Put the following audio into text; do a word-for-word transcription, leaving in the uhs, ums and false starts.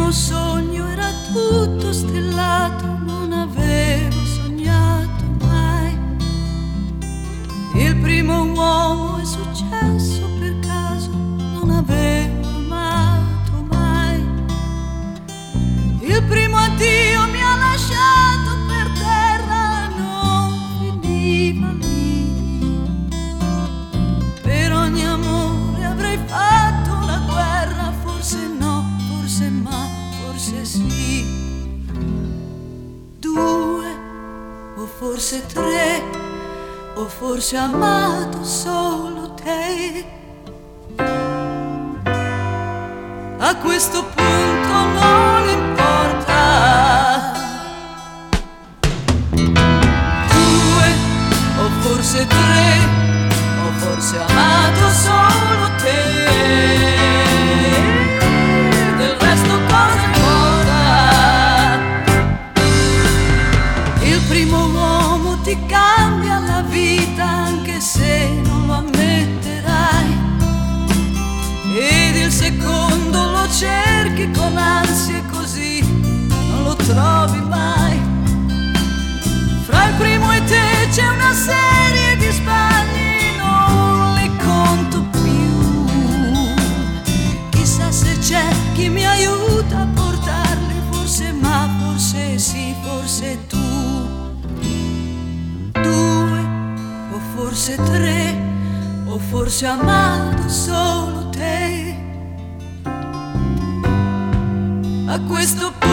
primo sogno era tutto stellato, non avevo sognato mai. Il primo uomo è successo per caso, non avevo amato mai. Il primo addio mi ha lasciato per terra, non finiva lì. Per ogni amore avrei fatto la guerra, forse no, forse ma, forse sì. Due o forse tre, o forse amato solo te. A questo punto non importa. Due o forse tre, o forse amato solo te. Del resto cosa importa? Il primo uomo ti cambia la vita, anche se non lo ammetterai. Ed il secondo lo cerchi con ansie, così non lo trovi mai. Fra il primo e te c'è una serie di sbagli, non li conto più. Chissà se c'è chi mi aiuta a portarli, forse ma, forse sì, forse tu. Due o forse tre, o forse amato solo te. A questo punto